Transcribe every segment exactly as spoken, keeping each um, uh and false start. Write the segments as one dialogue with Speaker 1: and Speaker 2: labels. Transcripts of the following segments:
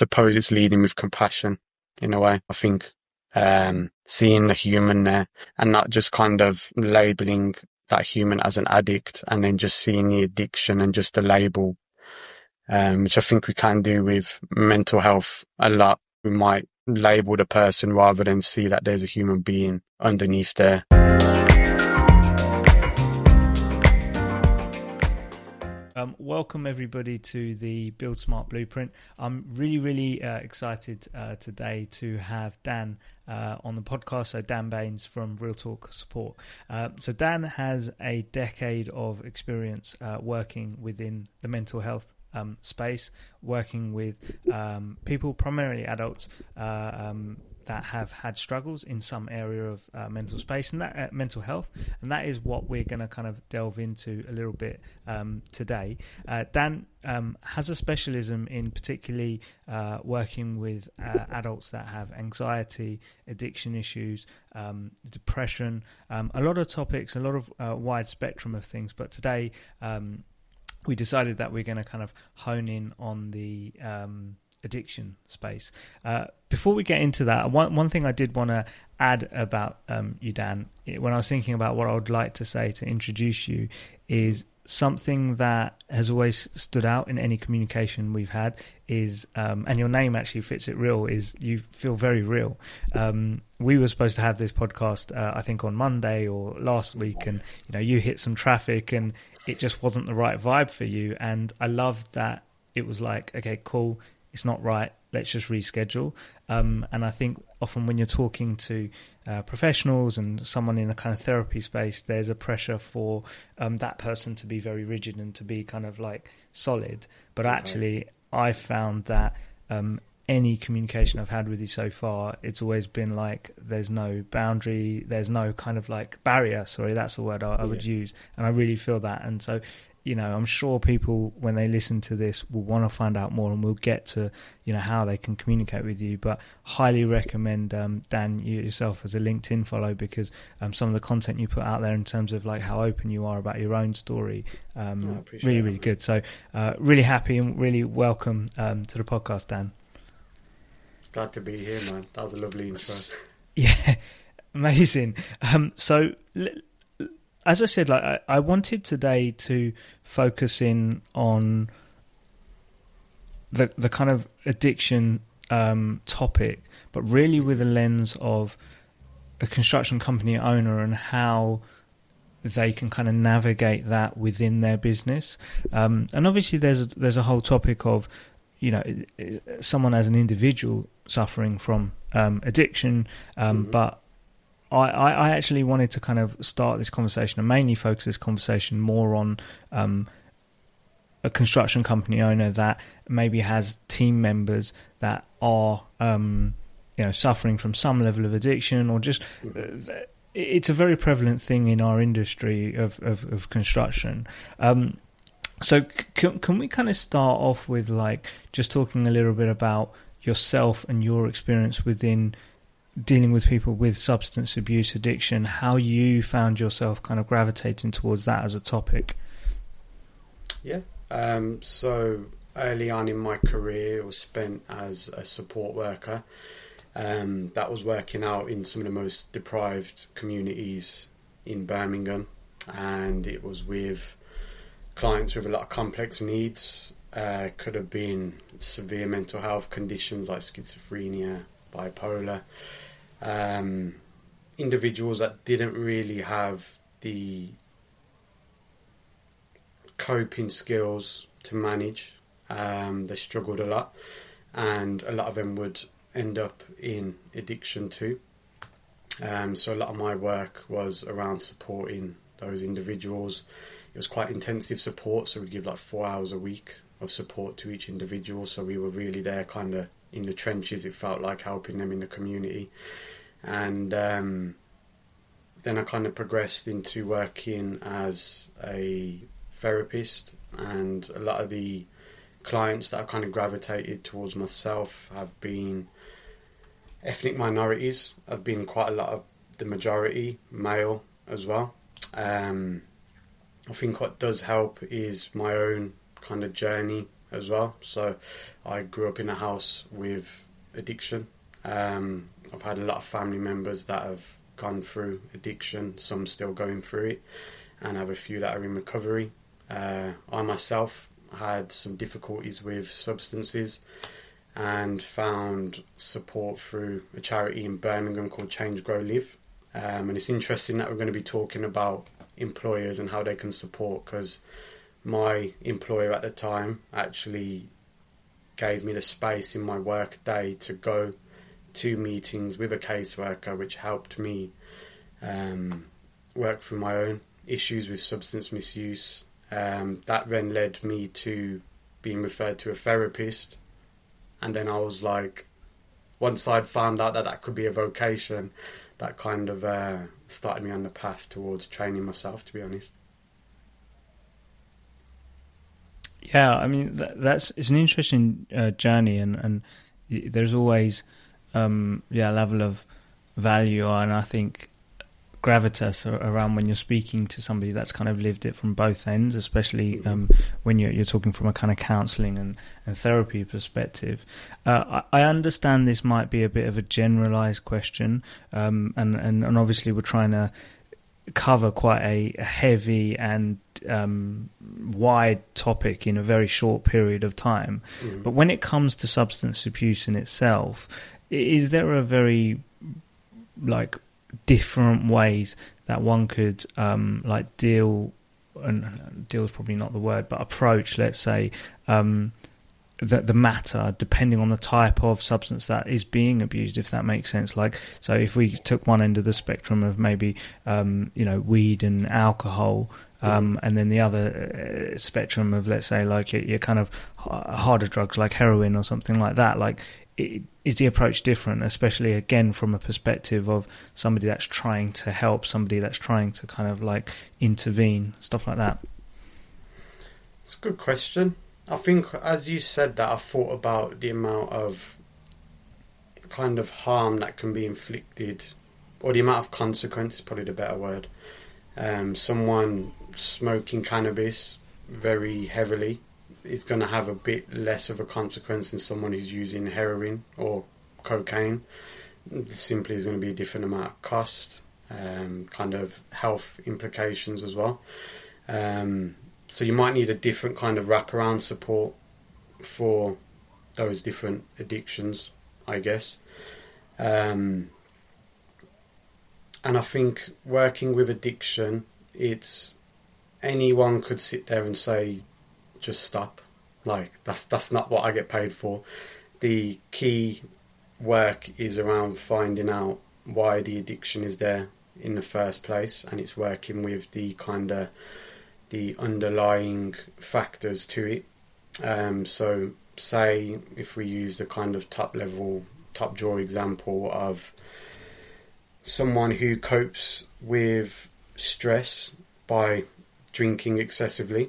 Speaker 1: suppose it's leading with compassion in a way. I think um, seeing the human there and not just kind of labeling that human as an addict and then just seeing the addiction and just the label, um, which I think we can do with mental health a lot. We might label the person rather than see that there's a human being underneath there.
Speaker 2: Um, welcome everybody to the Build Smart Blueprint. I'm really, really uh, excited uh, today to have Dan uh, on the podcast. So Dan Baines from Real Talk Support. Uh, so Dan has a decade of experience uh, working within the mental health um, space, working with um, people, primarily adults, uh, um, that have had struggles in some area of uh, mental space and that uh, mental health, and that is what we're going to kind of delve into a little bit um, today. Uh, Dan um, has a specialism in particularly uh, working with uh, adults that have anxiety, addiction issues, um, depression, um, a lot of topics, a lot of uh, wide spectrum of things. But today um, we decided that we're going to kind of hone in on the um, addiction space. Uh, before we get into that, one one thing I did want to add about um, you, Dan, when I was thinking about what I would like to say to introduce you, is something that has always stood out in any communication we've had is, um, and your name actually fits it real, is you feel very real. Um, we were supposed to have this podcast, uh, I think on Monday or last week, and you know, you hit some traffic and it just wasn't the right vibe for you. And I loved that it was like, okay, cool, it's not right, let's just reschedule. Um, and I think often when you're talking to uh, professionals and someone in a kind of therapy space, there's a pressure for um, that person to be very rigid and to be kind of like solid. But okay. Actually, I found that um, any communication I've had with you so far, it's always been like there's no boundary, there's no kind of like barrier, sorry, that's the word I, I would yeah. use. And I really feel that. And so, you know, I'm sure people, when they listen to this, will want to find out more, and we'll get to, you know, how they can communicate with you. But highly recommend, um, Dan, you yourself as a LinkedIn follow, because um, some of the content you put out there in terms of like how open you are about your own story, um, oh, really, really that, good. So uh, really happy and really welcome um, to the podcast, Dan.
Speaker 1: Glad to be here, man. That was a lovely intro.
Speaker 2: Yeah, amazing. Um, so... L- As I said, like I, I wanted today to focus in on the the kind of addiction um, topic, but really with a lens of a construction company owner and how they can kind of navigate that within their business. Um, and obviously, there's a, there's a whole topic of, you know, someone as an individual suffering from um, addiction, um, mm-hmm. but I, I actually wanted to kind of start this conversation and mainly focus this conversation more on um, a construction company owner that maybe has team members that are, um, you know, suffering from some level of addiction, or just uh, it's a very prevalent thing in our industry of of, of construction. Um, so can can we kind of start off with like just talking a little bit about yourself and your experience within dealing with people with substance abuse addiction, how you found yourself kind of gravitating towards that as a topic?
Speaker 1: Yeah. Um, so early on in my career, I was spent as a support worker. Um, that was working out in some of the most deprived communities in Birmingham, and it was with clients with a lot of complex needs. Uh, could have been severe mental health conditions like schizophrenia, bipolar, um, individuals that didn't really have the coping skills to manage. Um, they struggled a lot, and a lot of them would end up in addiction too. Um, so a lot of my work was around supporting those individuals. It was quite intensive support, so we'd give like four hours a week of support to each individual. So we were really there kind of in the trenches, it felt like, helping them in the community. And um, then I kind of progressed into working as a therapist, and a lot of the clients that I've kind of gravitated towards myself have been ethnic minorities. I've been quite a lot of the majority male as well. Um, I think what does help is my own kind of journey as well. So I grew up in a house with addiction. Um, I've had a lot of family members that have gone through addiction, some still going through it, and I have a few that are in recovery. Uh, I myself had some difficulties with substances and found support through a charity in Birmingham called Change Grow Live. Um, and it's interesting that we're going to be talking about employers and how they can support, because my employer at the time actually gave me the space in my work day to go to meetings with a caseworker, which helped me um, work through my own issues with substance misuse. Um, that then led me to being referred to a therapist. And then I was like, once I'd found out that that could be a vocation, that kind of uh, started me on the path towards training myself, to be honest.
Speaker 2: Yeah, I mean, that, that's it's an interesting uh, journey, and, and there's always um, yeah a level of value, and I think gravitas around when you're speaking to somebody that's kind of lived it from both ends, especially um, when you're, you're talking from a kind of counselling and, and therapy perspective. Uh, I, I understand this might be a bit of a generalised question, um, and, and, and obviously we're trying to cover quite a, a heavy and um, wide topic in a very short period of time. Mm. But when it comes to substance abuse in itself, is there a very like different ways that one could um, like deal, and deal is probably not the word, but approach, let's say, um, the, the matter depending on the type of substance that is being abused, if that makes sense. Like, so if we took one end of the spectrum of maybe, um, you know, weed and alcohol, um, and then the other uh, spectrum of, let's say, like your, your kind of harder drugs like heroin or something like that, like, it, is the approach different, especially again from a perspective of somebody that's trying to help, somebody that's trying to kind of like intervene, stuff like that?
Speaker 1: It's a good question. I think as you said that, I thought about the amount of kind of harm that can be inflicted, or the amount of consequence is probably the better word. Um, someone smoking cannabis very heavily is going to have a bit less of a consequence than someone who's using heroin or cocaine. It simply is going to be a different amount of cost, um, kind of health implications as well. Um, so you might need a different kind of wraparound support for those different addictions, I guess. Um, and I think working with addiction, it's anyone could sit there and say, just stop. Like, that's that's not what I get paid for. The key work is around finding out why the addiction is there in the first place, and it's working with the kind of the underlying factors to it. Um, so say if we use the kind of top level, top drawer example of someone who copes with stress by drinking excessively,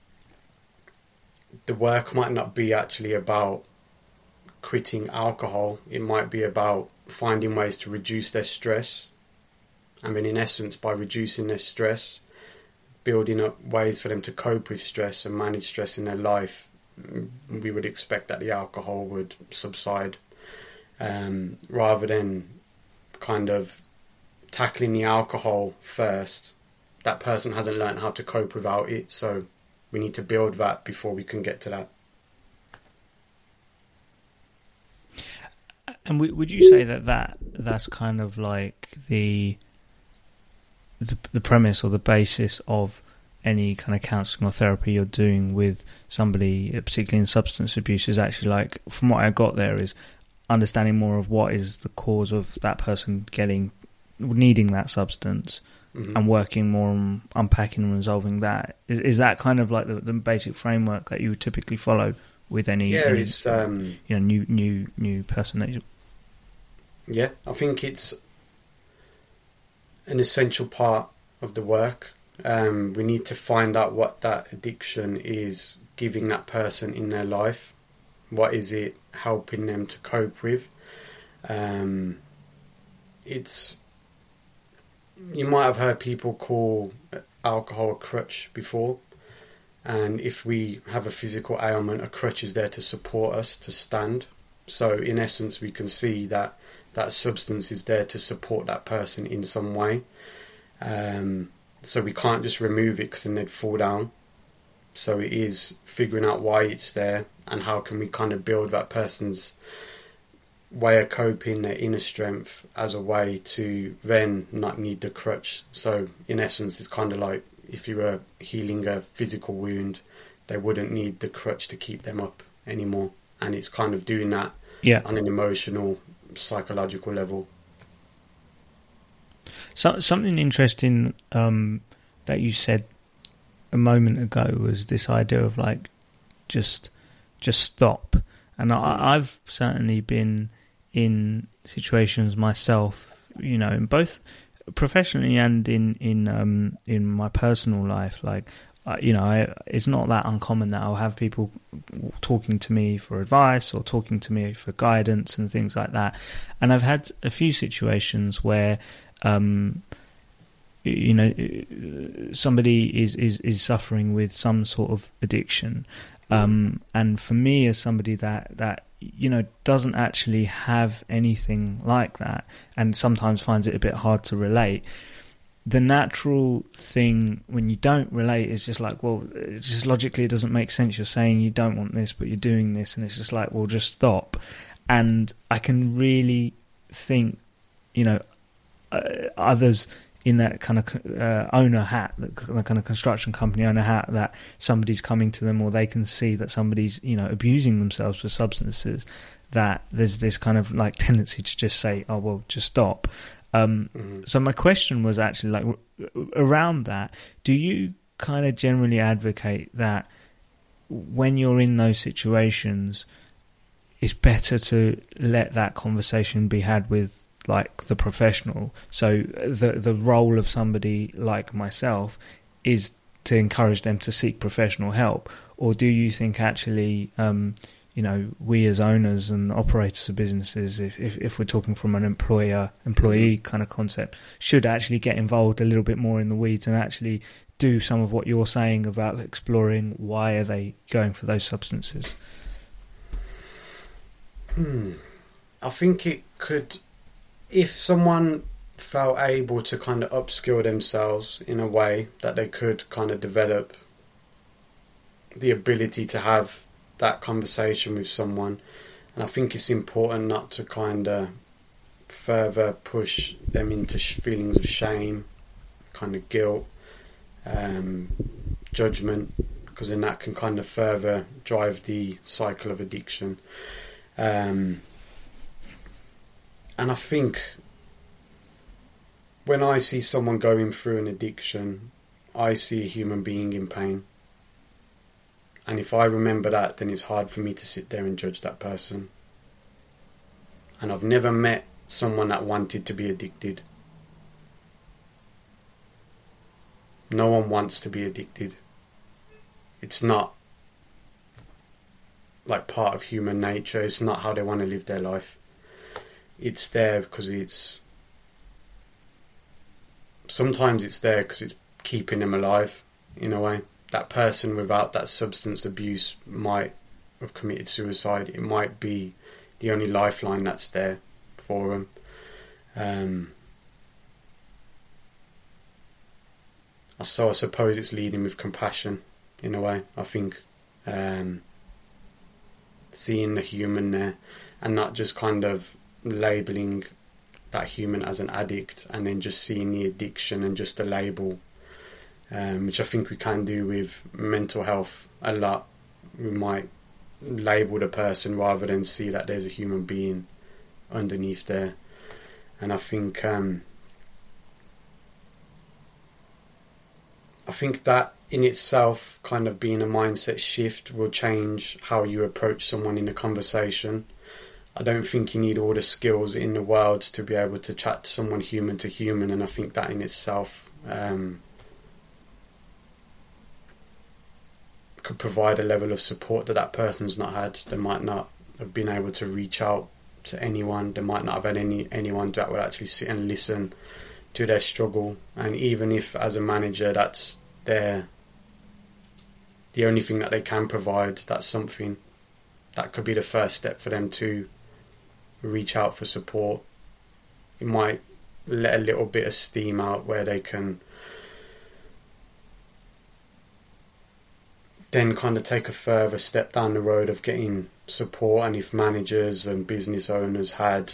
Speaker 1: the work might not be actually about quitting alcohol. It might be about finding ways to reduce their stress. I mean, in essence, by reducing their stress, building up ways for them to cope with stress and manage stress in their life, we would expect that the alcohol would subside, um, rather than kind of tackling the alcohol first. That person hasn't learned how to cope without it, so we need to build that before we can get to that.
Speaker 2: And would you say that, that that's kind of like the, the the premise or the basis of any kind of counselling or therapy you're doing with somebody, particularly in substance abuse, is actually like, from what I got there, is understanding more of what is the cause of that person getting, needing that substance, mm-hmm. and working more on unpacking and resolving that. Is is that kind of like the, the basic framework that you would typically follow with any,
Speaker 1: yeah,
Speaker 2: any
Speaker 1: it's, um,
Speaker 2: you know, new new new person that you...
Speaker 1: Yeah, I think it's an essential part of the work. Um, we need to find out what that addiction is giving that person in their life. What is it helping them to cope with? Um, it's you might have heard people call alcohol a crutch before, And if we have a physical ailment, a crutch is there to support us to stand. So in essence, we can see that that substance is there to support that person in some way. Um, so we can't just remove it because then they'd fall down. So it is figuring out why it's there and how can we kind of build that person's way of coping, their inner strength, as a way to then not need the crutch. So in essence, it's kind of like if you were healing a physical wound, they wouldn't need the crutch to keep them up anymore. And it's kind of doing that
Speaker 2: yeah.
Speaker 1: on an emotional, psychological level.
Speaker 2: So, something interesting um, that you said a moment ago was this idea of like just just stop. And I, I've certainly been in situations myself, you know, in both professionally and in in um, in my personal life. Like, uh, you know, I, it's not that uncommon that I'll have people talking to me for advice or talking to me for guidance and things like that. And I've had a few situations where, um, you know, somebody is, is, is suffering with some sort of addiction. Um, and for me, as somebody that, that, you know, doesn't actually have anything like that and sometimes finds it a bit hard to relate, the natural thing when you don't relate is just like, well, it just logically it doesn't make sense. You're saying you don't want this, but you're doing this. And it's just like, well, just stop. And I can really think, you know, uh, others in that kind of uh, owner hat, that kind of construction company owner hat, that somebody's coming to them or they can see that somebody's, you know, abusing themselves for substances, that there's this kind of like tendency to just say, oh, well, just stop. Um, mm-hmm. So my question was actually like around that, do you kind of generally advocate that when you're in those situations, it's better to let that conversation be had with like the professional? So the the role of somebody like myself is to encourage them to seek professional help, or do you think actually, um, you know, we as owners and operators of businesses, if, if if we're talking from an employer employee kind of concept, should actually get involved a little bit more in the weeds and actually do some of what you're saying about exploring why are they going for those substances?
Speaker 1: Hmm. I think it could, if someone felt able to kind of upskill themselves in a way that they could kind of develop the ability to have that conversation with someone. And I think it's important not to kind of further push them into feelings of shame, kind of guilt, um, judgment, because then that can kind of further drive the cycle of addiction. Um, and I think when I see someone going through an addiction, I see a human being in pain. And if I remember that, then it's hard for me to sit there and judge that person. And I've never met someone that wanted to be addicted. No one wants to be addicted. It's not like part of human nature. It's not how they want to live their life. It's there because it's... Sometimes it's there because it's keeping them alive, in a way. That person without that substance abuse might have committed suicide. It might be the only lifeline that's there for them. Um, so I suppose it's leading with compassion, in a way. I think um, seeing the human there and not just kind of labelling that human as an addict and then just seeing the addiction and just the label. Um, which I think we can do with mental health a lot. We might label the person rather than see that there's a human being underneath there. And I think um, I think that in itself, kind of being a mindset shift, will change how you approach someone in a conversation. I don't think you need all the skills in the world to be able to chat to someone human to human, and I think that in itself um, could provide a level of support that that person's not had. They might not have been able to reach out to anyone. They might not have had any anyone that would actually sit and listen to their struggle. And even if as a manager that's their the only thing that they can provide, that's something that could be the first step for them to reach out for support. It might let a little bit of steam out where they can then kind of take a further step down the road of getting support. And if managers and business owners had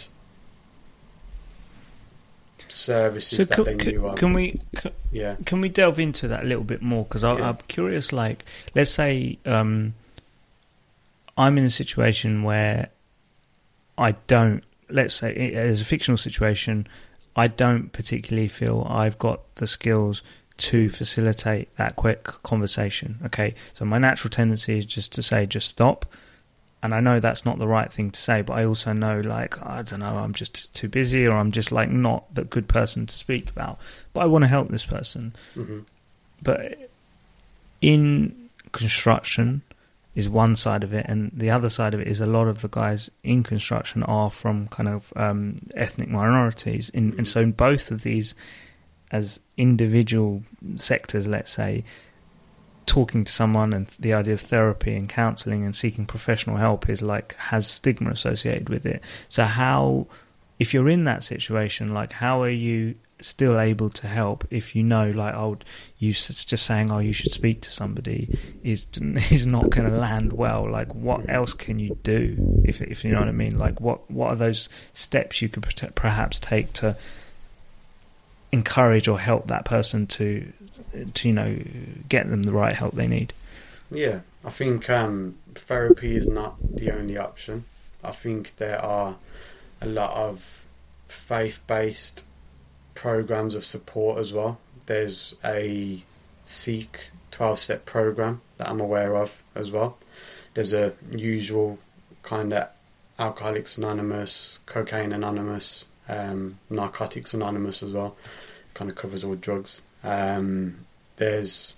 Speaker 1: services
Speaker 2: so
Speaker 1: that
Speaker 2: can,
Speaker 1: they
Speaker 2: can,
Speaker 1: knew of.
Speaker 2: Can we, can,
Speaker 1: yeah.
Speaker 2: can we delve into that a little bit more? Because yeah. I'm curious, like, let's say um, I'm in a situation where I don't, let's say, as a fictional situation, I don't particularly feel I've got the skills to facilitate that quick conversation. Okay, so my natural tendency is just to say, just stop. And I know that's not the right thing to say, but I also know, like, I don't know, I'm just too busy, or I'm just, like, not the good person to speak about. But I want to help this person.
Speaker 1: Mm-hmm.
Speaker 2: But in construction is one side of it, and the other side of it is a lot of the guys in construction are from kind of um, ethnic minorities. In, mm-hmm. And so in both of these, as individual sectors, let's say, talking to someone and the idea of therapy and counselling and seeking professional help is like has stigma associated with it. So how, if you're in that situation, like how are you still able to help if you know, like, oh, you just saying, oh, you should speak to somebody is is not going to land well. Like, what else can you do, if if you know what I mean? Like, what what are those steps you could perhaps take to encourage or help that person to, to you know, get them the right help they need?
Speaker 1: Yeah, I think um, therapy is not the only option. I think there are a lot of faith-based programs of support as well. There's a Seek twelve-step program that I'm aware of as well. There's a usual kind of Alcoholics Anonymous, Cocaine Anonymous, um, Narcotics Anonymous as well. Kind of covers all drugs. Um, there's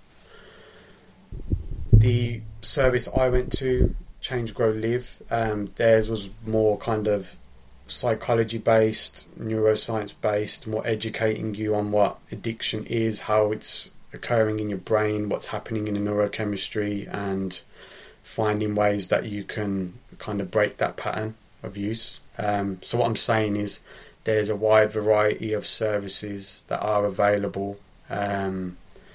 Speaker 1: the service I went to, Change, Grow, Live. Um, theirs was more kind of psychology based, neuroscience based, more educating you on what addiction is, how it's occurring in your brain, what's happening in the neurochemistry, and finding ways that you can kind of break that pattern of use. Um, so what I'm saying is there's a wide variety of services that are available. Um,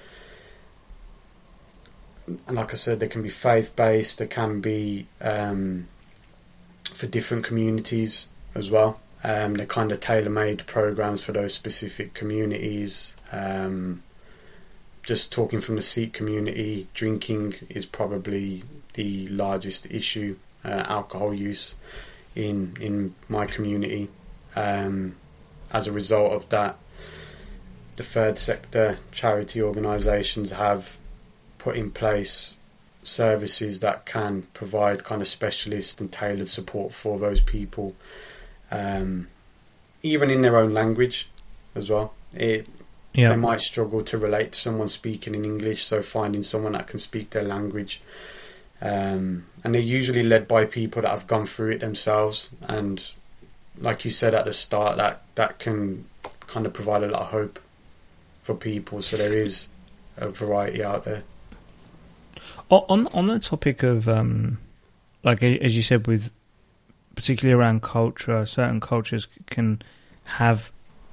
Speaker 1: and like I said, they can be faith-based, they can be um, for different communities as well. Um, they're kind of tailor-made programs for those specific communities. Um, just talking from the Sikh community, drinking is probably the largest issue, uh, alcohol use in in my community. Um, as a result of that, the third sector charity organisations have put in place services that can provide kind of specialist and tailored support for those people, um, even in their own language as well. It, yeah. They might struggle to relate to someone speaking in English, so finding someone that can speak their language. Um, and they're usually led by people that have gone through it themselves, and like you said at the start, that, that can kind of provide a lot of hope for people. So there is a variety out there.
Speaker 2: On on the topic of, um, like as you said, with particularly around culture, certain cultures can have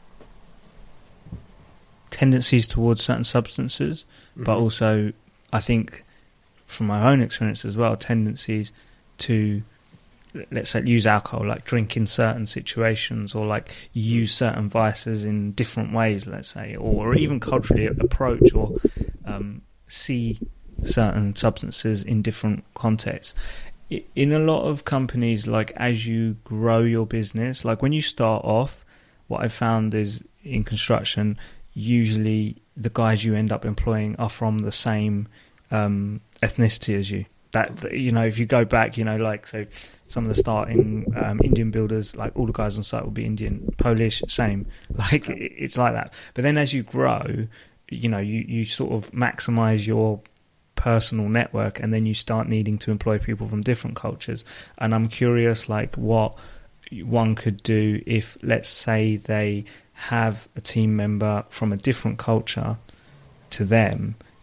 Speaker 2: tendencies towards certain substances, mm-hmm. but also, I think, from my own experience as well, tendencies to, let's say, use alcohol, like drink in certain situations, or like use certain vices in different ways, let's say, or, or even culturally approach or um, see certain substances in different contexts. In a lot of companies, like as you grow your business, like when you start off, what I found is in construction, usually the guys you end up employing are from the same um, ethnicity as you. That, you know, if you go back, you know, like, so some of the starting um, Indian builders, like all the guys on site will be Indian, Polish, same. Like it's like that. But then as you grow, you know, you, you sort of maximize your personal network, and then you start needing to employ people from different cultures. And I'm curious, like, what one could do if, let's say, they have a team member from a different culture to them.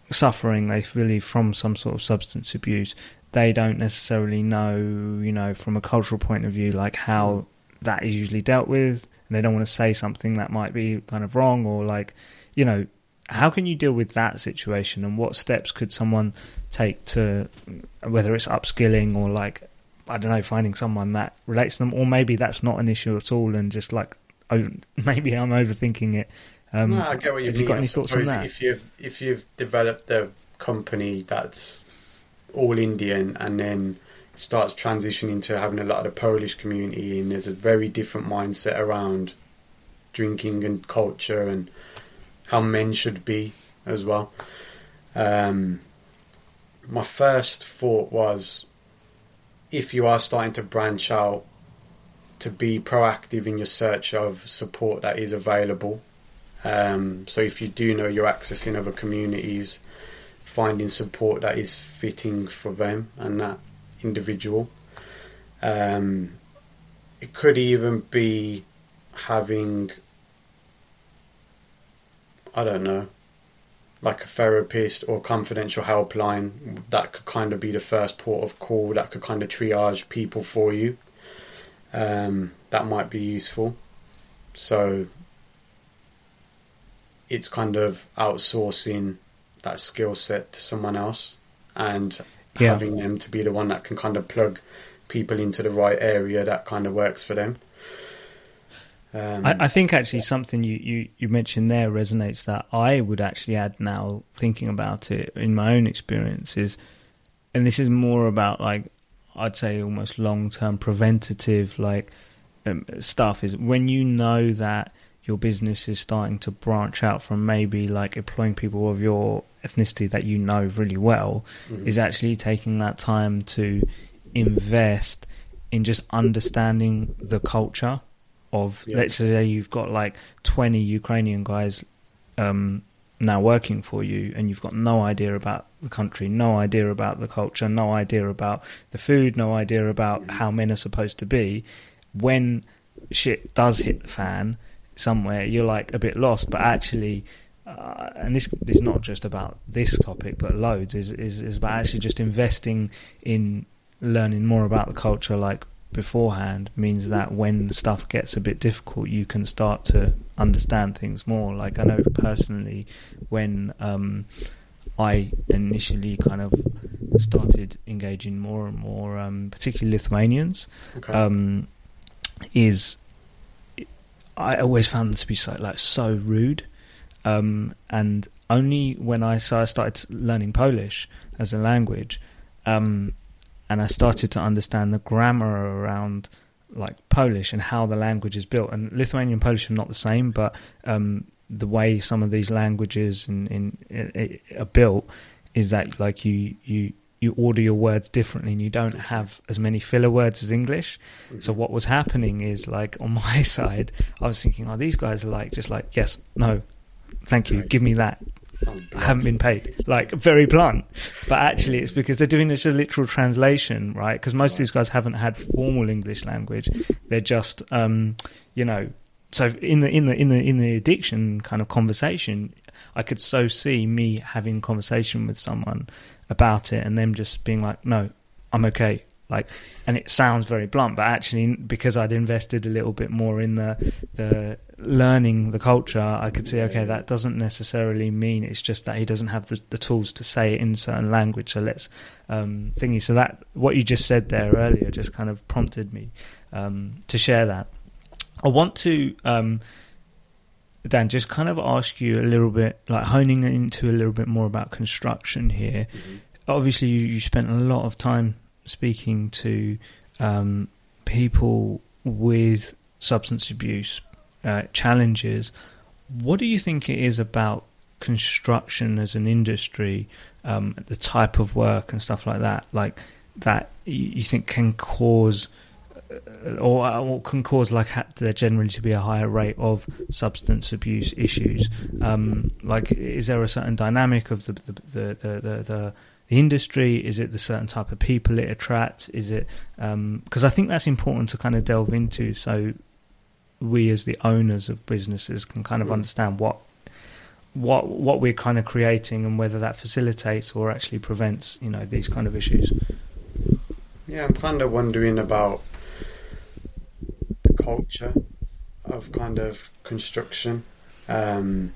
Speaker 2: suffering, they believe, from some sort of substance abuse, they don't necessarily know, you know, from a cultural point of view, like how that is usually dealt with, and they don't want to say something that might be kind of wrong, or like, you know, how can you deal with that situation, and what steps could someone take to, whether it's upskilling or like, I don't know, finding someone that relates to them, or maybe that's not an issue at all, and just like, oh, maybe I'm overthinking it. Um,
Speaker 1: no, I get what you mean.
Speaker 2: You got any thoughts on that?
Speaker 1: If you've if you've developed a company that's all Indian and then starts transitioning to having a lot of the Polish community, and there's a very different mindset around drinking and culture and how men should be as well. Um, my first thought was, if you are starting to branch out, to be proactive in your search of support that is available. Um, so if you do know you're accessing other communities, finding support that is fitting for them and that individual. Um, it could even be having, I don't know, like a therapist or confidential helpline that could kind of be the first port of call, that could kind of triage people for you. Um, that might be useful. So it's kind of outsourcing that skill set to someone else, and yeah. having them to be the one that can kind of plug people into the right area that kind of works for them. Um,
Speaker 2: I, I think actually something you, you, you mentioned there resonates, that I would actually add now, thinking about it in my own experiences, and this is more about like, I'd say almost long-term preventative like um, stuff, is when you know that your business is starting to branch out from maybe like employing people of your ethnicity that you know really well, mm-hmm. is actually taking that time to invest in just understanding the culture of, yeah. let's say you've got like twenty Ukrainian guys um, now working for you, and you've got no idea about the country, no idea about the culture, no idea about the food, no idea about mm-hmm. how men are supposed to be. When shit does hit the fan somewhere, you're like a bit lost. But actually, uh, and this, this is not just about this topic, but loads, is, is, is about actually just investing in learning more about the culture like beforehand, means that when stuff gets a bit difficult, you can start to understand things more. Like I know personally, when um, I initially kind of started engaging more and more, um, particularly Lithuanians, okay. um, is I always found them to be so like so rude, um, and only when I so I started learning Polish as a language, um, and I started to understand the grammar around like Polish and how the language is built. And Lithuanian and Polish are not the same, but um, the way some of these languages in, in, in, are built is that like you you. you order your words differently, and you don't have as many filler words as English. Mm-hmm. So what was happening is, like, on my side, I was thinking, oh, these guys are like, just like, yes, no, thank you, give me that. I haven't been paid. Like, very blunt. But actually, it's because they're doing this a literal translation, right? Because most right. of these guys haven't had formal English language. They're just, um, you know, so in the in the in the in the addiction kind of conversation, I could so see me having a conversation with someone about it and them just being like, no, I'm okay. Like, and it sounds very blunt, but actually because I'd invested a little bit more in the the learning the culture, I could see, okay, that doesn't necessarily mean it's just that he doesn't have the, the tools to say it in certain language, so let's um thingy. So that, what you just said there earlier, just kind of prompted me um to share that. I want to um Dan, just kind of ask you a little bit, like honing into a little bit more about construction here. Mm-hmm. Obviously, you, you spent a lot of time speaking to um, people with substance abuse uh, challenges. What do you think it is about construction as an industry, um, the type of work and stuff like that, like that you, you think can cause Or, or can cause like there generally to be a higher rate of substance abuse issues? Um, like, is there a certain dynamic of the the, the, the, the, the the industry? Is it the certain type of people it attracts? Is it because um, I think that's important to kind of delve into, so we as the owners of businesses can kind of understand what what what we're kind of creating and whether that facilitates or actually prevents, you know, these kind of issues.
Speaker 1: Yeah, I'm kind of wondering about the culture of kind of construction, um,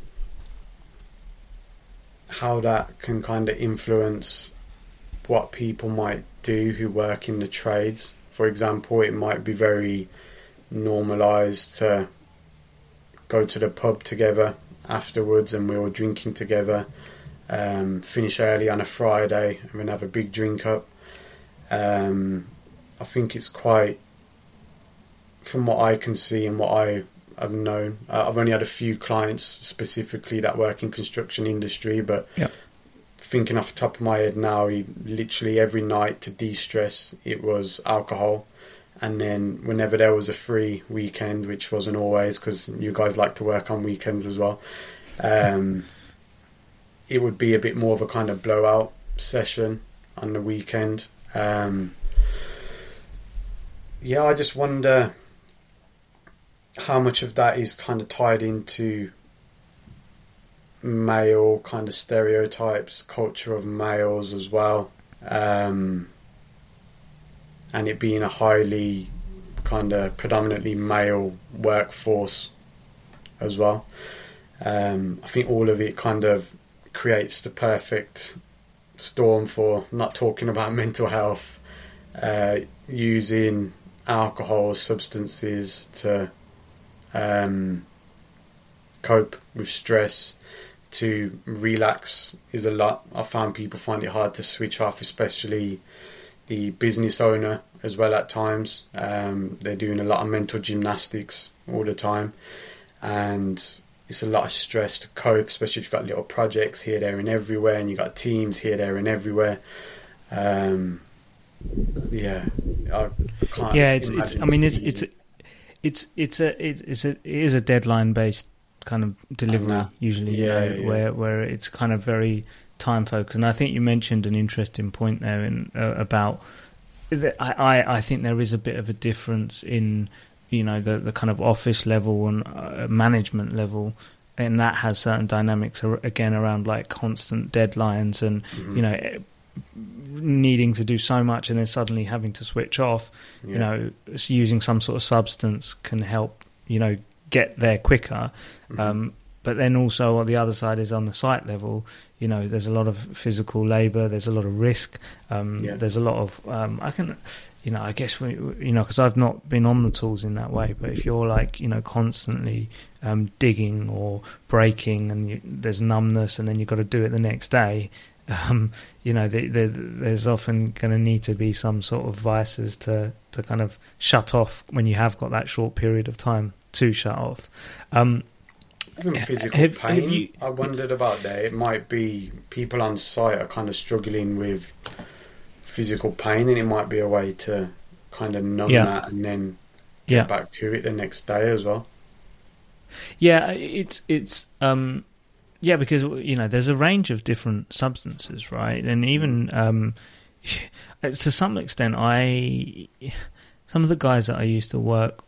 Speaker 1: how that can kind of influence what people might do who work in the trades. For example, it might be very normalised to go to the pub together afterwards and we're all drinking together, um, finish early on a Friday and then have a big drink up. Um, I think it's quite, from what I can see and what I have known, uh, I've only had a few clients specifically that work in construction industry, but
Speaker 2: yep.
Speaker 1: thinking off the top of my head now, he, literally every night to de-stress, it was alcohol. And then whenever there was a free weekend, which wasn't always, because you guys like to work on weekends as well, um, it would be a bit more of a kind of blowout session on the weekend. Um, yeah, I just wonder how much of that is kind of tied into male kind of stereotypes, culture of males as well. Um, and it being a highly kind of predominantly male workforce as well. Um, I think all of it kind of creates the perfect storm for not talking about mental health, uh, using alcohol, substances to um, cope with stress, to relax is a lot. I found people find it hard to switch off, especially the business owner as well at times. Um, they're doing a lot of mental gymnastics all the time, and it's a lot of stress to cope, especially if you've got little projects here, there and everywhere, and you've got teams here, there and everywhere. Um, yeah, I can't
Speaker 2: yeah, it's, it's I mean, it's,
Speaker 1: easy.
Speaker 2: it's, it's, it's a, it's a, it is a deadline based kind of delivery usually,
Speaker 1: yeah,
Speaker 2: you know,
Speaker 1: yeah.
Speaker 2: where, where it's kind of very time focused. And I think you mentioned an interesting point there in, uh, about, I, I, I think there is a bit of a difference in, you know, the, the kind of office level and uh, management level, and that has certain dynamics again around like constant deadlines and mm-hmm. you know, needing to do so much and then suddenly having to switch off. Yeah. You know, using some sort of substance can help, you know, get there quicker. Mm-hmm. Um, but then also on the other side is on the site level, you know, there's a lot of physical labour, there's a lot of risk, um, yeah. there's a lot of, um, I can, you know, I guess, we, you know, because I've not been on the tools in that way, but if you're like, you know, constantly um, digging or breaking and you, there's numbness and then you've got to do it the next day, um, you know, the, the, there's often going to need to be some sort of vices to, to kind of shut off when you have got that short period of time to shut off. Um,
Speaker 1: Even physical
Speaker 2: have,
Speaker 1: pain,
Speaker 2: have you,
Speaker 1: I wondered about that. It might be people on site are kind of struggling with physical pain, and it might be a way to kind of numb
Speaker 2: yeah.
Speaker 1: that and then get
Speaker 2: yeah.
Speaker 1: back to it the next day as well.
Speaker 2: Yeah, it's it's um, yeah, because you know there's a range of different substances, right? And even um, to some extent, I some of the guys that I used to work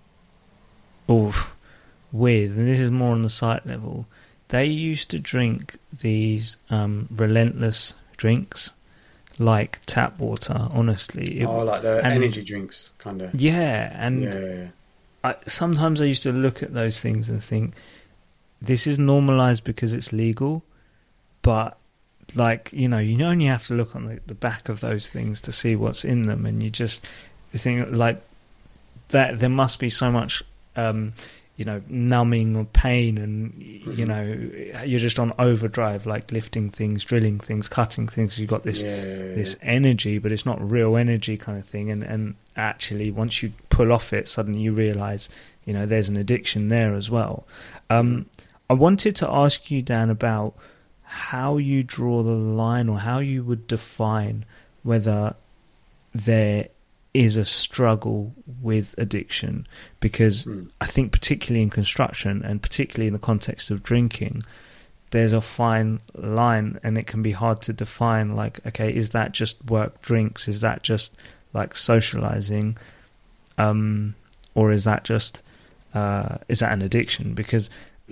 Speaker 2: oh, with, and this is more on the site level, they used to drink these um, relentless drinks like tap water, honestly. It,
Speaker 1: oh, like the
Speaker 2: and,
Speaker 1: energy drinks, kind of.
Speaker 2: Yeah, and
Speaker 1: yeah, yeah, yeah.
Speaker 2: I, sometimes I used to look at those things and think, this is normalised because it's legal, but, like, you know, you only have to look on the, the back of those things to see what's in them, and you just think, like, that there must be so much... Um, you know, numbing or pain, and you know, you're just on overdrive, like lifting things, drilling things, cutting things. You've got this
Speaker 1: yeah, yeah,
Speaker 2: this
Speaker 1: yeah.
Speaker 2: energy, but it's not real energy kind of thing. And and actually, once you pull off it, suddenly you realise, you know, there's an addiction there as well. Um, I wanted to ask you, Dan, about how you draw the line, or how you would define whether there is a struggle with addiction, because mm. I think particularly in construction, and particularly in the context of drinking, there's a fine line, and it can be hard to define, like, okay, is that just work drinks? Is that just like socializing? Um, or is that just, uh, is that an addiction? Because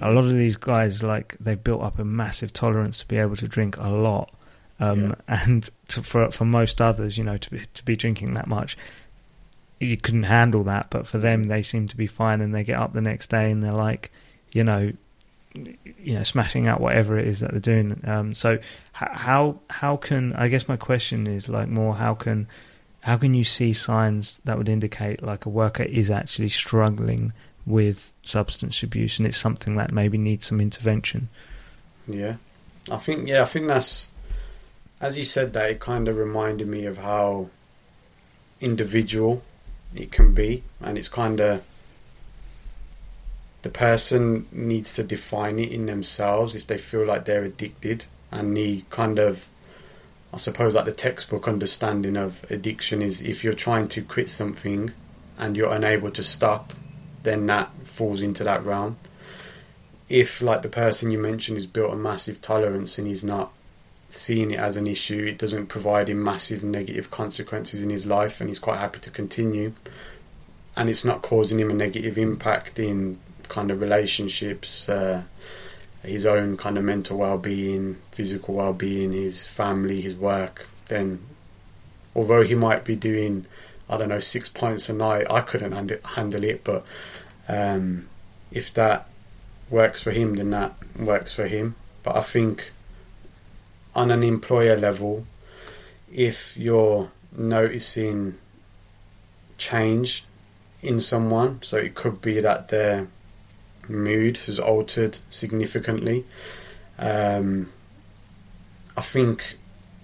Speaker 2: a lot of these guys, like, they've built up a massive tolerance to be able to drink a lot. Um, yeah. And to, for for most others, you know, to be, to be drinking that much, you couldn't handle that. But for them, they seem to be fine, and they get up the next day and they're like, you know, you know, smashing out whatever it is that they're doing. Um, so how how can, I guess my question is like more, how can how can you see signs that would indicate like a worker is actually struggling with substance abuse and it's something that maybe needs some intervention?
Speaker 1: Yeah, I think yeah, I think that's, as you said that, it kind of reminded me of how individual it can be, and it's kind of, the person needs to define it in themselves if they feel like they're addicted. And the kind of, I suppose, like the textbook understanding of addiction is if you're trying to quit something and you're unable to stop, then that falls into that realm. If, like the person you mentioned, has built a massive tolerance and he's not seeing it as an issue, it doesn't provide him massive negative consequences in his life and he's quite happy to continue, and it's not causing him a negative impact in kind of relationships, uh, his own kind of mental well-being, physical well-being, his family, his work, then although he might be doing, I don't know, six pints a night, I couldn't hand- handle it, but um, if that works for him, then that works for him. But I think on an employer level, if you're noticing change in someone, so it could be that their mood has altered significantly, um, I think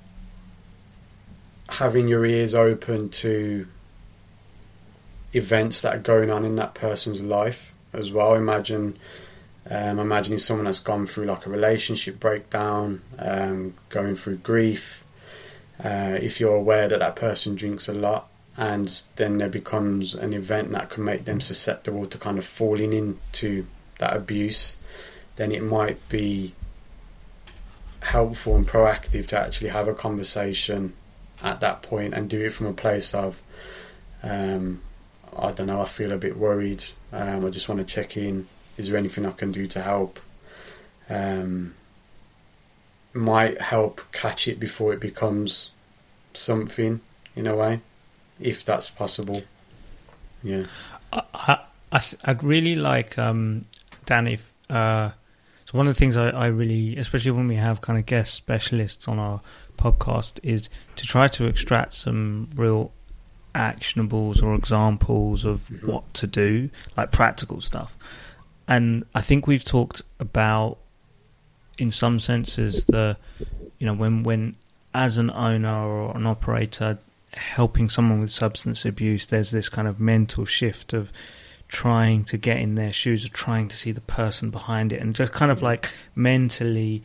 Speaker 1: having your ears open to events that are going on in that person's life as well. Imagine Um, imagining someone that's gone through like a relationship breakdown, um, going through grief. Uh, if you're aware that that person drinks a lot, and then there becomes an event that can make them susceptible to kind of falling into that abuse, then it might be helpful and proactive to actually have a conversation at that point and do it from a place of, um, I don't know, I feel a bit worried. Um, I just want to check in. Is there anything I can do to help? Um, might help catch it before it becomes something, in a way, if that's possible. Yeah.
Speaker 2: I, I, I'd really like, um, Dan, if, uh, so one of the things I, I really, especially when we have kind of guest specialists on our podcast, is to try to extract some real actionables or examples of mm-hmm. what to do, like practical stuff. And I think we've talked about, in some senses, the, you know, when, when as an owner or an operator helping someone with substance abuse, there's this kind of mental shift of trying to get in their shoes, or trying to see the person behind it, and just kind of like mentally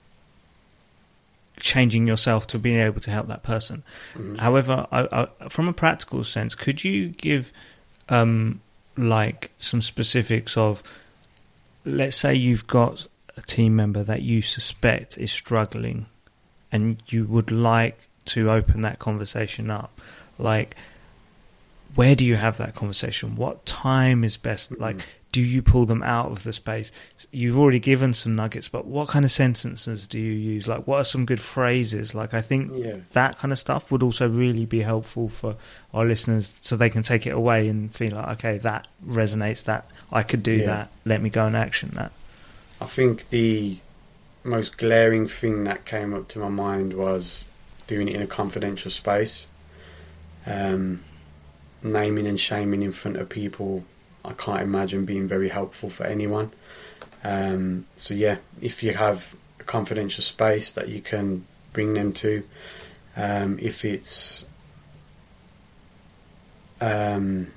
Speaker 2: changing yourself to being able to help that person. Mm-hmm. However, I, I, from a practical sense, could you give um, like some specifics of, let's say you've got a team member that you suspect is struggling and you would like to open that conversation up. Like, where do you have that conversation? What time is best? Like, do you pull them out of the space? You've already given some nuggets, but what kind of sentences do you use? Like, what are some good phrases? Like, I think yeah. that kind of stuff would also really be helpful for our listeners, so they can take it away and feel like, okay, that resonates, that I could do yeah. that. Let me go and action that.
Speaker 1: I think the most glaring thing that came up to my mind was doing it in a confidential space. Um, naming and shaming in front of people, I can't imagine being very helpful for anyone. Um, so yeah, if you have a confidential space that you can bring them to, um, if it's um,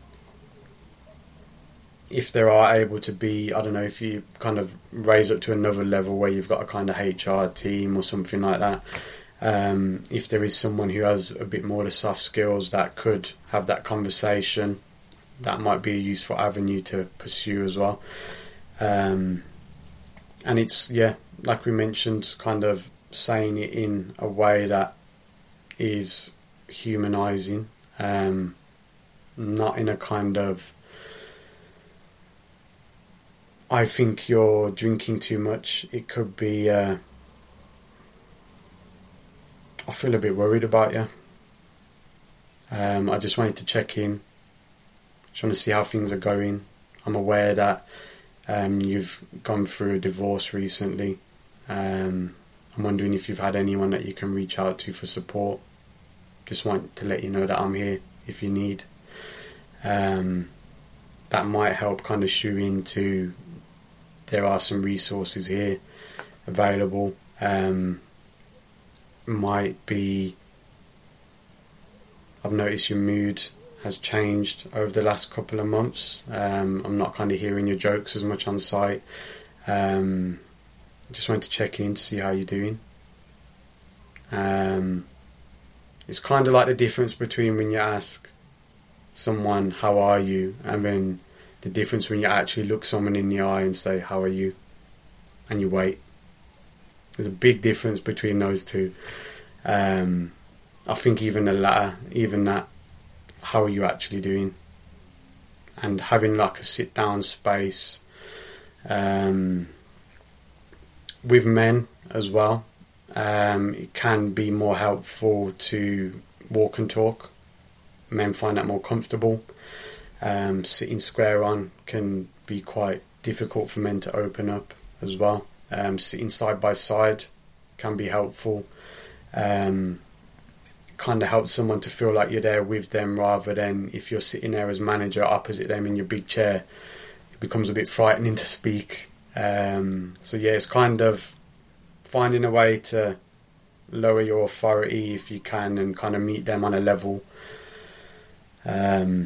Speaker 1: if they are able to be, I don't know, if you kind of raise up to another level where you've got a kind of H R team or something like that, um, if there is someone who has a bit more of the soft skills that could have that conversation, that might be a useful avenue to pursue as well. Um, and it's, yeah, like we mentioned, kind of saying it in a way that is humanising, um, not in a kind of, I think you're drinking too much. It could be, uh, I feel a bit worried about you. Um, I just wanted to check in. Just want to see how things are going. I'm aware that um, you've gone through a divorce recently. Um, I'm wondering if you've had anyone that you can reach out to for support. Just want to let you know that I'm here if you need. Um, that might help kind of shoe into, there are some resources here available. Um, might be, I've noticed your mood has changed over the last couple of months. Um, I'm not kind of hearing your jokes as much on site. Um, just wanted to check in to see how you're doing. Um, it's kind of like the difference between when you ask someone, how are you? And then the difference when you actually look someone in the eye and say, how are you? And you wait. There's a big difference between those two. Um, I think even the latter, even that, how are you actually doing? And having like a sit down space um, with men as well, um, it can be more helpful to walk and talk. Men find that more comfortable. Um, sitting square on can be quite difficult for men to open up as well. Um, sitting side by side can be helpful. Um, kind of helps someone to feel like you're there with them, rather than if you're sitting there as manager opposite them in your big chair, it becomes a bit frightening to speak. Um, so yeah, it's kind of finding a way to lower your authority if you can and kind of meet them on a level. Um,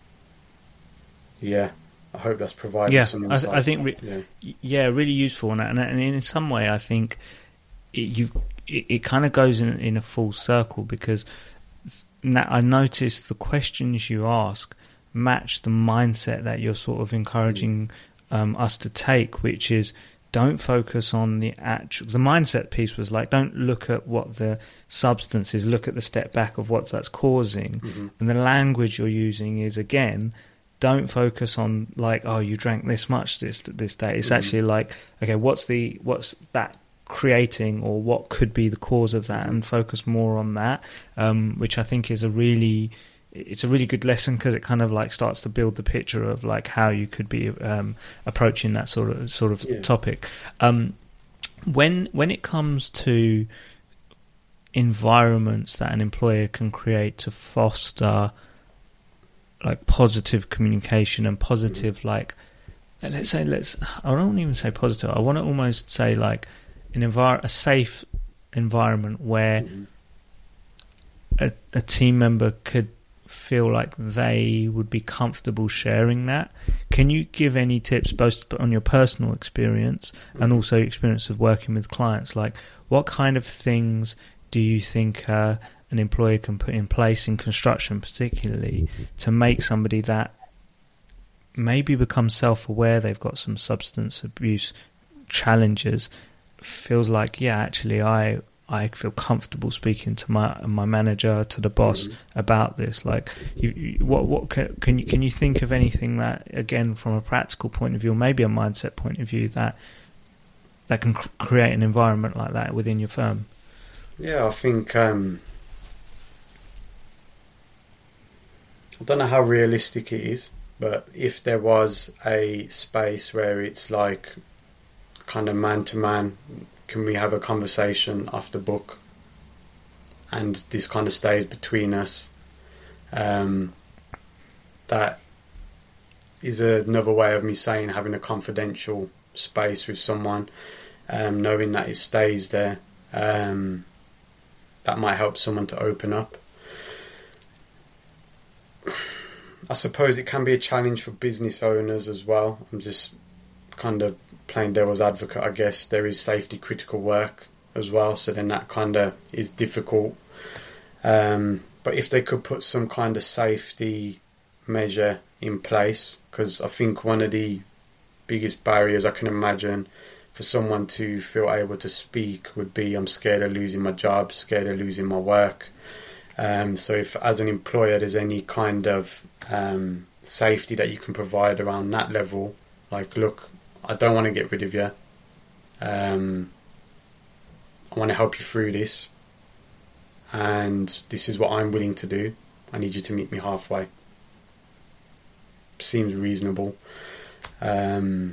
Speaker 1: yeah, I hope that's provided
Speaker 2: yeah,
Speaker 1: some insight.
Speaker 2: I, I think, re-
Speaker 1: yeah.
Speaker 2: yeah, really useful on that. And, and in some way, I think it, you've it, it kind of goes in, in a full circle, because now I noticed the questions you ask match the mindset that you're sort of encouraging um, us to take, which is don't focus on the actual. The mindset piece was like, don't look at what the substance is, look at the step back of what that's causing.
Speaker 1: Mm-hmm.
Speaker 2: And the language you're using is, again, don't focus on like, oh, you drank this much this this day. It's mm-hmm. actually like, okay, what's the what's that creating, or what could be the cause of that, and focus more on that, um, which I think is a really, it's a really good lesson, because it kind of like starts to build the picture of like how you could be um, approaching that sort of sort of yeah. topic. Um, when when it comes to environments that an employer can create to foster like positive communication and positive mm-hmm. like let's say let's I don't even say positive. I want to almost say like an envir- a safe environment where mm-hmm. a, a team member could feel like they would be comfortable sharing that. Can you give any tips both on your personal experience mm-hmm. and also experience of working with clients? Like, what kind of things do you think uh, an employer can put in place in construction particularly mm-hmm. to make somebody that maybe become self-aware they've got some substance abuse challenges feels like, yeah, actually I I feel comfortable speaking to my my manager, to the boss mm-hmm. about this. Like, you, you, what what can, can you can you think of anything that, again, from a practical point of view, or maybe a mindset point of view, that that can cr- create an environment like that within your firm?
Speaker 1: Yeah, I think um, I don't know how realistic it is, but if there was a space where it's like kind of man to man, can we have a conversation off the book, and this kind of stays between us, um, that is another way of me saying having a confidential space with someone, um, knowing that it stays there, um, that might help someone to open up. I suppose it can be a challenge for business owners as well. I'm just kind of playing devil's advocate, I guess. There is safety critical work as well, so then that kind of is difficult. Um, but if they could put some kind of safety measure in place, because I think one of the biggest barriers I can imagine for someone to feel able to speak would be, I'm scared of losing my job, scared of losing my work. Um, so if as an employer there's any kind of um, safety that you can provide around that level, like, look, I don't want to get rid of you. Um, I want to help you through this. And this is what I'm willing to do. I need you to meet me halfway. Seems reasonable. Um,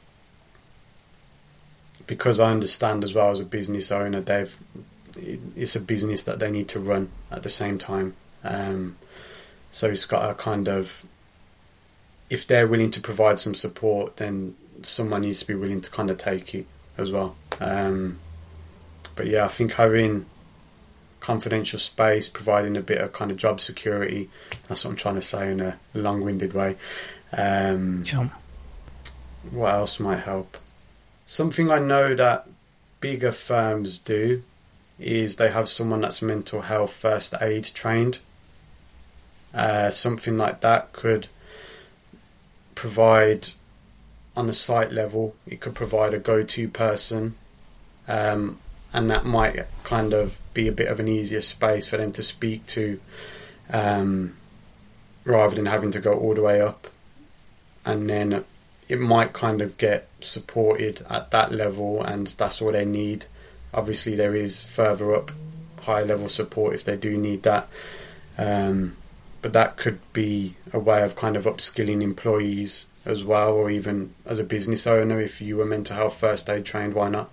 Speaker 1: because I understand as well as a business owner, they've it's a business that they need to run at the same time. Um, so it's got a kind of, if they're willing to provide some support, then someone needs to be willing to kind of take it as well. Um, but yeah, I think having confidential space, providing a bit of kind of job security, that's what I'm trying to say in a long-winded way. Um,
Speaker 2: yeah.
Speaker 1: What else might help? Something I know that bigger firms do is they have someone that's mental health first aid trained. Uh, something like that could provide, on a site level, it could provide a go-to person, um, and that might kind of be a bit of an easier space for them to speak to, um, rather than having to go all the way up. And then it might kind of get supported at that level, and that's all they need. Obviously, there is further up, high level support if they do need that. Um, but that could be a way of kind of upskilling employees as well, or even as a business owner, if you were mental health first aid trained, why not?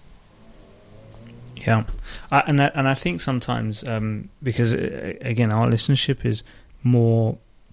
Speaker 2: Yeah, I, and I, and I think sometimes um, because uh, again, our listenership is more,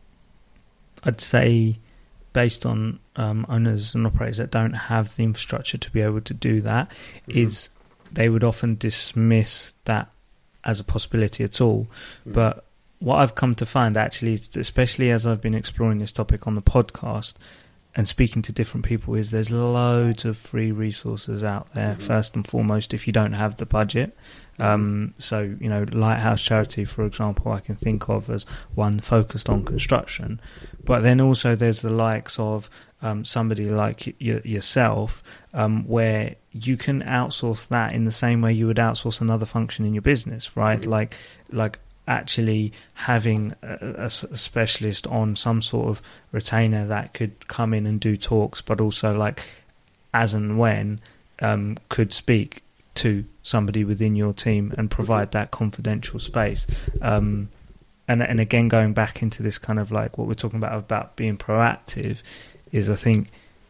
Speaker 2: I'd say, based on um, owners and operators that don't have the infrastructure to be able to do that, mm-hmm. is they would often dismiss that as a possibility at all. Mm-hmm. But what I've come to find, actually, especially as I've been exploring this topic on the podcast and speaking to different people, is there's loads of free resources out there, mm-hmm. first and foremost, if you don't have the budget. Um, so, you know, Lighthouse Charity, for example, I can think of as one focused on construction. But then also there's the likes of um, somebody like y- yourself, um, where you can outsource that in the same way you would outsource another function in your business, right? Mm-hmm. Like, like actually having a, a specialist on some sort of retainer that could come in and do talks, but also like as and when um, could speak to somebody within your team and provide that confidential space. Um, and and again, going back into this kind of like what we're talking about, about being proactive, is I think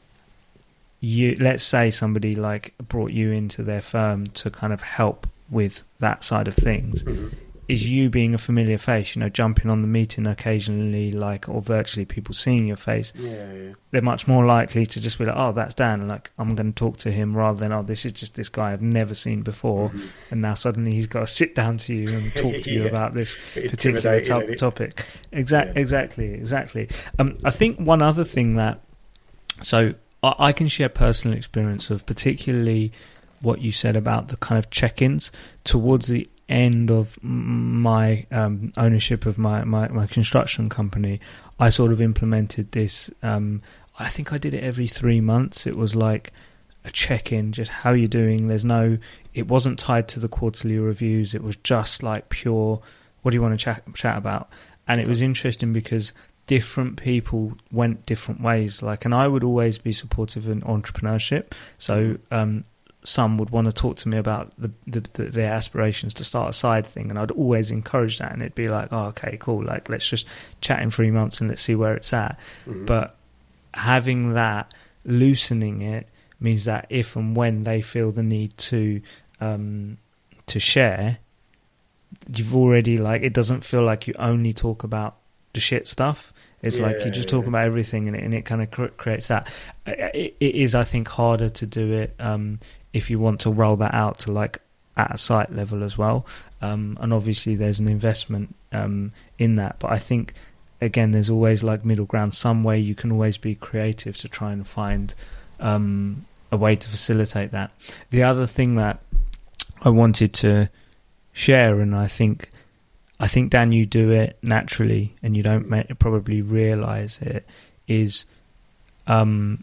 Speaker 2: you, let's say somebody like brought you into their firm to kind of help with that side of things. Mm-hmm. Is you being a familiar face, you know, jumping on the meeting occasionally, like, or virtually people seeing your face,
Speaker 1: yeah, yeah.
Speaker 2: they're much more likely to just be like, oh, that's Dan, and like, I'm going to talk to him, rather than, oh, this is just this guy I've never seen before, mm-hmm. and now suddenly he's got to sit down to you and talk to you yeah. about this particular to- topic. Exact, yeah. Exactly, exactly. Um, I think one other thing that, so I, I can share personal experience of particularly what you said about the kind of check-ins towards the end of my um, ownership of my, my, my construction company. I sort of implemented this. Um, I think I did it every three months. It was like a check-in, just how you're doing. There's no, it wasn't tied to the quarterly reviews. It was just like pure, what do you want to chat, chat about? And it was interesting because different people went different ways. Like, and I would always be supportive in entrepreneurship. So, um, some would want to talk to me about the, the, the, their aspirations to start a side thing, and I'd always encourage that, and it'd be like, oh, okay, cool, like let's just chat in three months and let's see where it's at. Mm-hmm. But having that, loosening it, means that if and when they feel the need to um, to share, you've already, like, it doesn't feel like you only talk about the shit stuff. It's yeah, like you just yeah, talk yeah. about everything, and it, and it kind of cr- creates that. It, it is, I think, harder to do it um, if you want to roll that out to like at a site level as well. Um, and obviously there's an investment um, in that. But I think, again, there's always like middle ground. Some way you can always be creative to try and find um, a way to facilitate that. The other thing that I wanted to share, and I think I think, Dan, you do it naturally and you don't may- probably realise it, is um,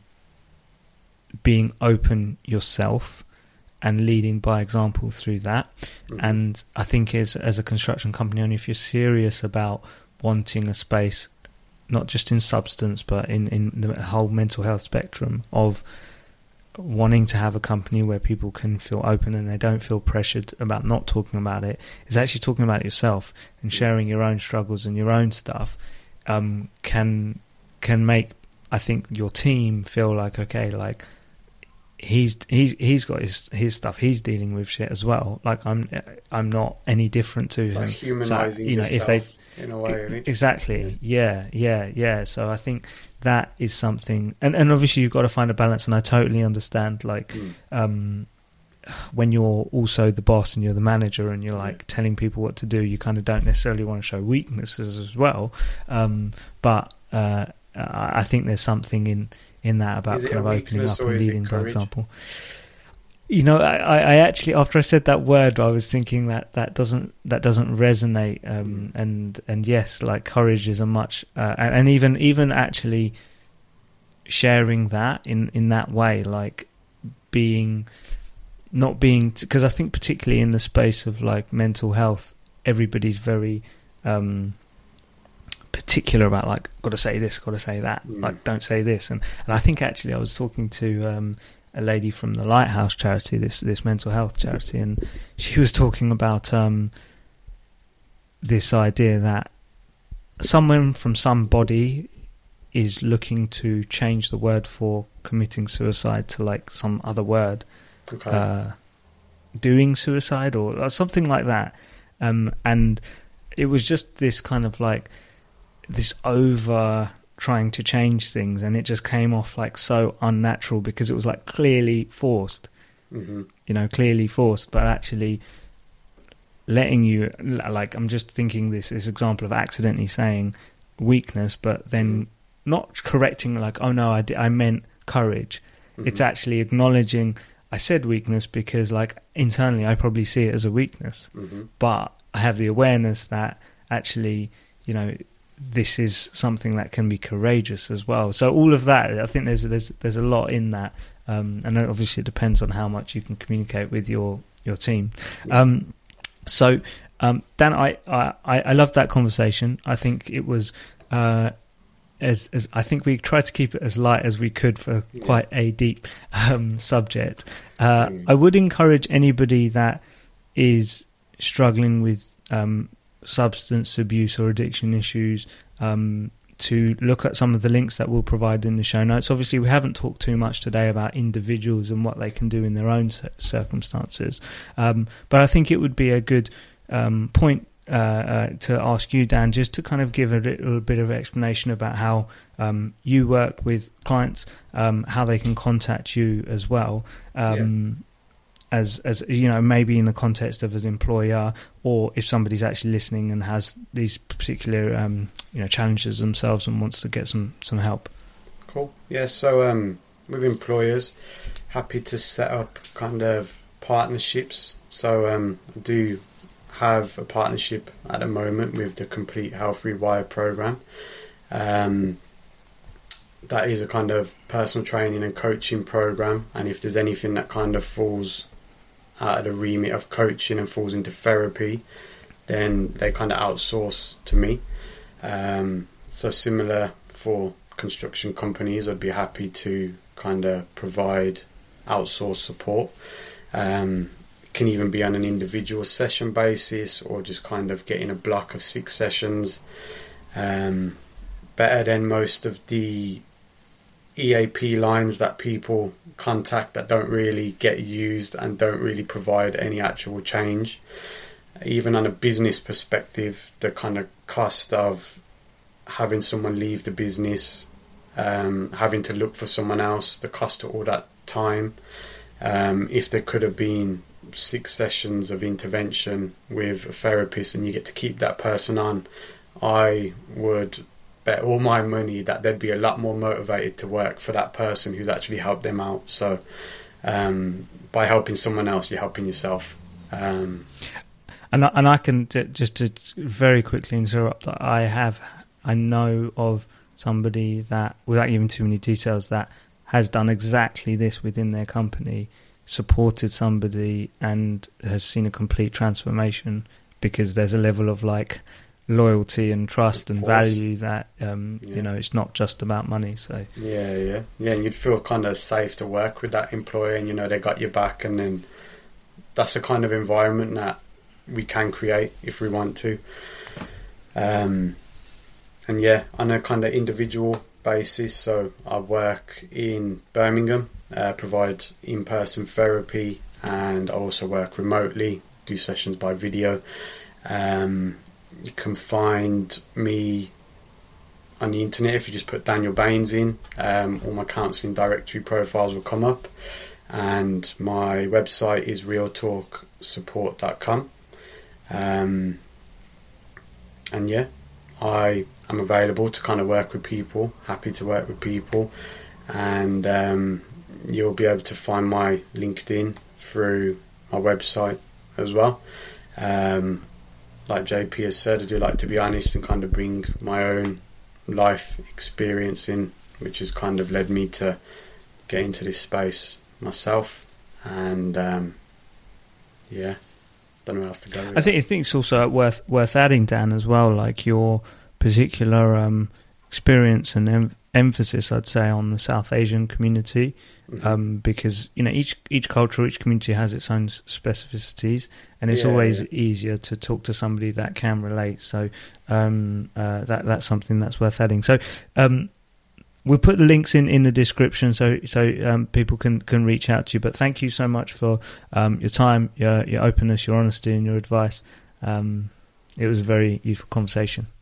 Speaker 2: being open yourself and leading by example through that. Mm-hmm. And I think as, as a construction company owner, if you're serious about wanting a space not just in substance, but in, in the whole mental health spectrum of wanting to have a company where people can feel open and they don't feel pressured about not talking about it, is actually talking about yourself and sharing your own struggles and your own stuff um, can can make, I think, your team feel like, okay, like he's he's he's got his his stuff, he's dealing with shit as well. Like I'm I'm not any different to him.
Speaker 1: Like humanizing
Speaker 2: so, you know,
Speaker 1: yourself
Speaker 2: if they,
Speaker 1: in a way. Really.
Speaker 2: Exactly. Yeah. yeah, yeah, yeah. So I think that is something, and, and obviously you've got to find a balance. And I totally understand, like, mm. um, when you're also the boss and you're the manager and you're like yeah. telling people what to do, you kind of don't necessarily want to show weaknesses as well. Um, but uh, I think there's something in. in that about kind of opening up and leading, for example. You know, I, I actually, after I said that word, I was thinking that that doesn't that doesn't resonate. Um, mm. And and yes, like courage is a much, uh, and, and even even actually sharing that in, in that way, like being, not being, because I think particularly in the space of like mental health, everybody's very um, particular about like, got to say this, got to say that, mm. like don't say this. And, and I think actually I was talking to um, a lady from the Lighthouse charity, this this mental health charity, and she was talking about um, this idea that someone from somebody is looking to change the word for committing suicide to like some other word, okay. uh, doing suicide or, or something like that. Um, and it was just this kind of like this over trying to change things, and it just came off like so unnatural because it was like clearly forced, mm-hmm. you know, clearly forced, but actually letting you, like, I'm just thinking this, this example of accidentally saying weakness, but then not correcting like, oh no, I, I meant courage. Mm-hmm. It's actually acknowledging I said weakness because like internally I probably see it as a weakness, mm-hmm. but I have the awareness that actually, you know, this is something that can be courageous as well. So all of that, I think there's there's there's a lot in that, um, and obviously it depends on how much you can communicate with your your team. Yeah. Um, so um, Dan, I, I I loved that conversation. I think it was uh, as as I think we tried to keep it as light as we could for yeah. quite a deep um, subject. Uh, mm. I would encourage anybody that is struggling with um, substance abuse or addiction issues um, to look at some of the links that we'll provide in the show notes. Obviously, we haven't talked too much today about individuals and what they can do in their own circumstances, um, but I think it would be a good um, point uh, uh, to ask you, Dan, just to kind of give a little bit of explanation about how um, you work with clients, um, how they can contact you as well. Um, yeah. As, as you know, maybe in the context of an employer, or if somebody's actually listening and has these particular, um, you know, challenges themselves and wants to get some, some help.
Speaker 1: Cool. Yeah. So um, with employers, happy to set up kind of partnerships. So um, I do have a partnership at the moment with the Complete Health Rewire program. Um, that is a kind of personal training and coaching program, and if there's anything that kind of falls out of the remit of coaching and falls into therapy, then they kind of outsource to me. Um, so similar for construction companies, I'd be happy to kind of provide outsource support. Um, it can even be on an individual session basis, or just kind of getting a block of six sessions. Um, better than most of the E A P lines that people contact that don't really get used and don't really provide any actual change. Even on a business perspective, the kind of cost of having someone leave the business, um, having to look for someone else, the cost of all that time, um, if there could have been six sessions of intervention with a therapist and you get to keep that person on, I would bet all my money that they'd be a lot more motivated to work for that person who's actually helped them out. So um, by helping someone else, you're helping yourself. Um,
Speaker 2: and, I, and I can t- just to very quickly interrupt, I have, I know of somebody that, without giving too many details, that has done exactly this within their company, supported somebody and has seen a complete transformation, because there's a level of like loyalty and trust
Speaker 1: Of
Speaker 2: and
Speaker 1: course.
Speaker 2: value that um,
Speaker 1: Yeah.
Speaker 2: you know it's not just about money. So
Speaker 1: Yeah, yeah, yeah. And you'd feel kind of safe to work with that employer, and you know they got your back, and then that's the kind of environment that we can create if we want to. Um, and yeah, on a kind of individual basis. So I work in Birmingham, uh, provide in-person therapy, and I also work remotely, do sessions by video. Um, you can find me on the internet if you just put Daniel Baines in. Um, all my counselling directory profiles will come up, and my website is real talk support dot com. Um, and yeah, I am available to kind of work with people, happy to work with people, and um, you'll be able to find my LinkedIn through my website as well. Um, like J P has said, I do like to be honest and kind of bring my own life experience in, which has kind of led me to get into this space myself. And um, yeah, don't know where else to go with
Speaker 2: I think I think it's also worth worth adding, Dan, as well, like your particular um, experience and em- emphasis, I'd say, on the South Asian community,
Speaker 1: Mm-hmm.
Speaker 2: um, because you know each each culture, each community has its own specificities, and it's
Speaker 1: Yeah,
Speaker 2: always
Speaker 1: yeah.
Speaker 2: easier to talk to somebody that can relate. So um, uh, that that's something that's worth adding. So. Um, We'll put the links in, in the description so so um, people can, can reach out to you. But thank you so much for um, your time, your your openness, your honesty, and your advice. Um, it was a very useful conversation.